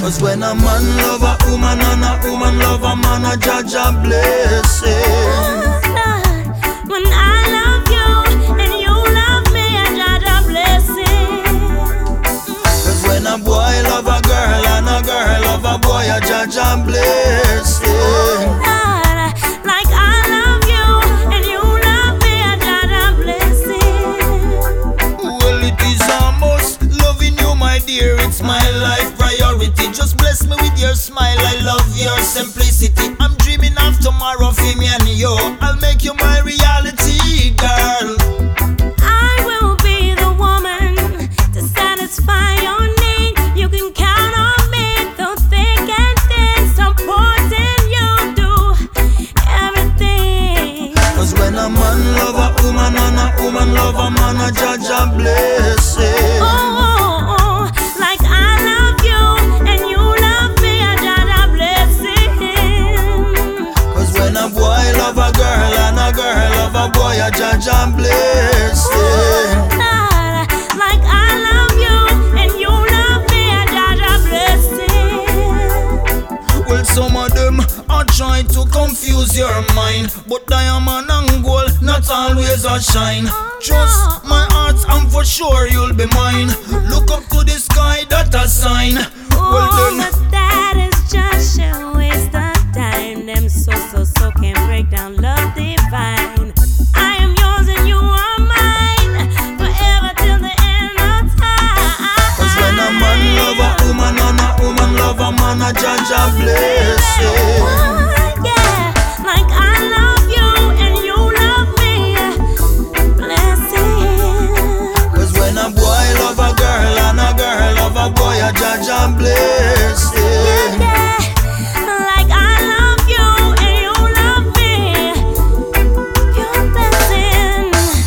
Cause when a man love a woman and a woman love a man, a judge a blessing. When I love you and you love me, I judge a blessing. Cause when a boy love a girl and a girl love a boy, a judge a blessing. Like I love you and you love me, I judge a blessing. Well, it is a must, loving you, my dear, it's my life priority. Just bless me with your smile, I love your simplicity. I'm dreaming of tomorrow for me and you. I'll make you my reality, girl. I will be the woman to satisfy your need. You can count on me through thick and thin, supporting you through everything. Cause when a man love a woman and a woman love a man, a judge a blessing. Oh, like I love you and you love me, I judge a blessing. Cause when a boy love a girl and a girl love a boy, a judge a blessing. Like I love you and you love me, I judge a blessing. Well, some of them are trying to confuse your mind, but diamond and gold not always a shine. Trust my heart and for sure you'll be mine. Look up to the sky, that a sign. Well then, but that is just a waste of time. Them so can break down love divine. I am yours and you are mine, forever till the end of time. cause when a man love a woman and a woman love a man, a judge a blessing. Yeah, like I love you and you love me, blessing. Cause when a boy love a girl and a girl love a boy, a judge a blessing. Yeah, like I love you and you love me, pure blessing.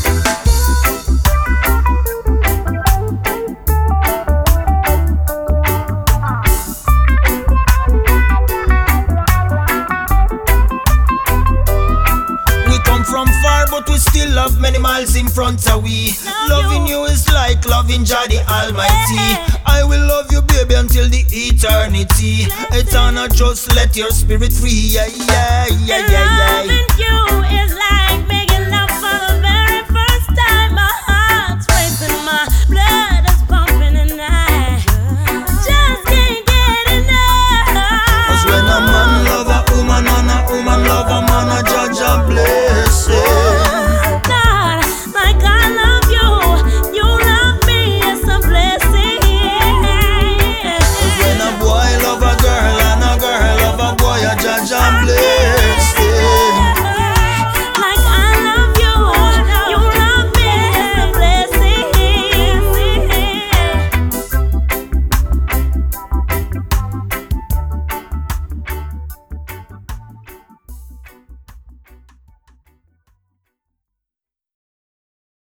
We come from far, but we still have many miles in front of we. Loving you is like loving Jah the Almighty. I will love you, baby, until the eternity. Eternal, just let your spirit free. Yeah, yeah, yeah, yeah, yeah. Loving you